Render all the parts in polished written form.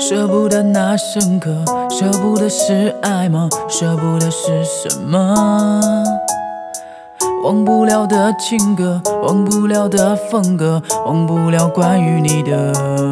舍不得那深刻，舍不得是爱吗？舍不得是什么？忘不了的情歌，忘不了的风格，忘不了关于你的。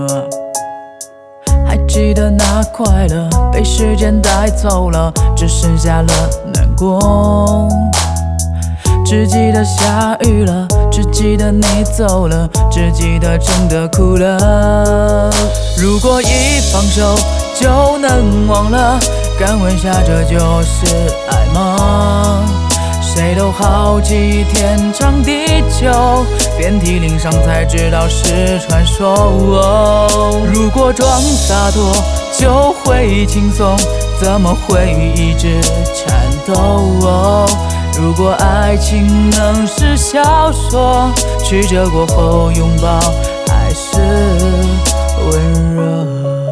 还记得那快乐被时间带走了，只剩下了难过。只记得下雨了，只记得你走了，只记得真的哭了。如果一放手就能忘了，敢问下这就是爱吗？谁都好奇天长地久，遍体鳞伤才知道是传说。如果装洒脱就会轻松，怎么会一直颤抖？如果爱情能是小说，曲折过后拥抱还是温热。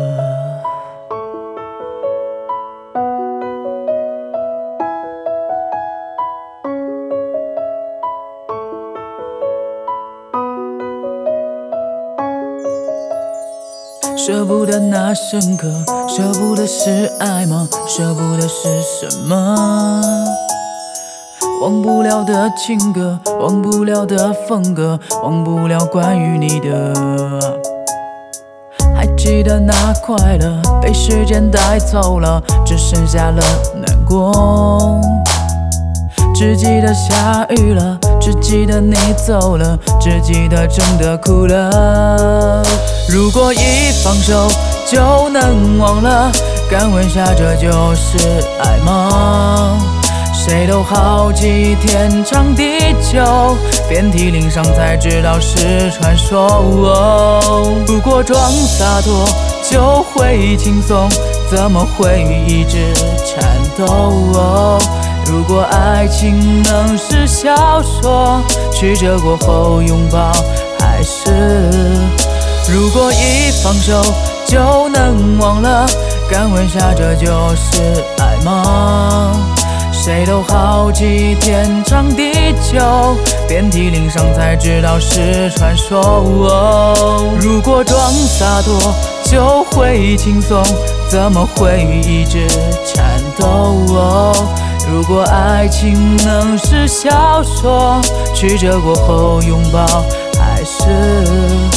舍不得那深刻，舍不得是爱吗？舍不得是什么？忘不了的情歌，忘不了的风格，忘不了关于你的。还记得那快乐被时间带走了，只剩下了难过。只记得下雨了，只记得你走了，只记得真的哭了。如果一放手就能忘了，敢问下这就是爱吗？谁都好奇天长地久，遍体鳞伤才知道是传说。如果装洒脱就会轻松，怎么会一直颤抖？如果爱情能是小说，曲折过后拥抱还是。如果一放手就能忘了，敢问下这就是爱吗？谁都好奇天长地久，遍体鳞伤才知道是传说。如果装洒脱就会轻松，怎么会一直颤抖？如果爱情能是小说，曲折过后拥抱还是